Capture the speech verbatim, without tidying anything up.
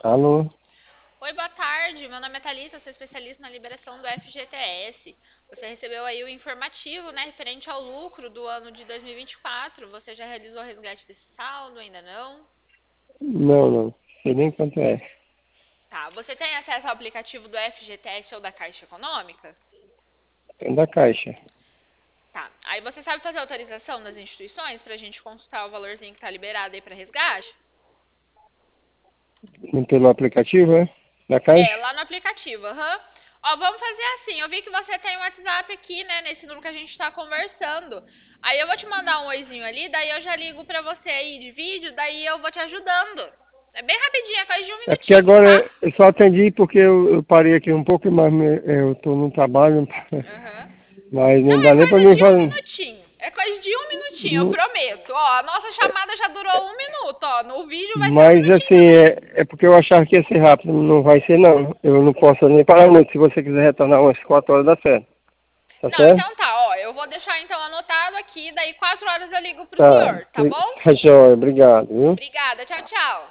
Alô? Oi, boa tarde. Meu nome é Thalissa, sou especialista na liberação do F G T S. Você recebeu aí o informativo, né, referente ao lucro do ano de dois mil e vinte e quatro. Você já realizou o resgate desse saldo? Ainda não? Não, não. Sei nem quanto é. Tá. Você tem acesso ao aplicativo do F G T S ou da Caixa Econômica? É da Caixa. Tá. Aí você sabe fazer autorização das instituições pra gente consultar o valorzinho que tá liberado aí pra resgate? Pelo aplicativo, é? Da É, Caixa? lá no aplicativo, aham. Ó, vamos fazer assim. Eu vi que você tem um WhatsApp aqui, né, nesse número que a gente tá conversando. Aí eu vou te mandar um oizinho ali, daí eu já ligo pra você aí de vídeo, daí eu vou te ajudando. É bem rapidinho, é coisa de um É porque minutinho, tá? agora eu só atendi porque eu, eu parei aqui um pouco, mas me- eu tô no trabalho, Aham. mas não Não, é dá nem pra coisa mim de um fazer. minutinho. É coisa de um minutinho, eu Não- prometo. Ó, a nossa chamada já durou um minuto, ó. No vídeo vai ser um Mas minutinho assim, também. é, é porque eu achava que ia ser rápido, não vai ser não. Eu não posso nem parar muito se você quiser retornar umas quatro horas da fé. Tá Não, certo? então tá, ó. Eu vou deixar então anotado aqui, daí quatro horas eu ligo pro Tá, senhor, tá bom? tá jóia, obrigado, viu? Obrigada, tchau, tchau.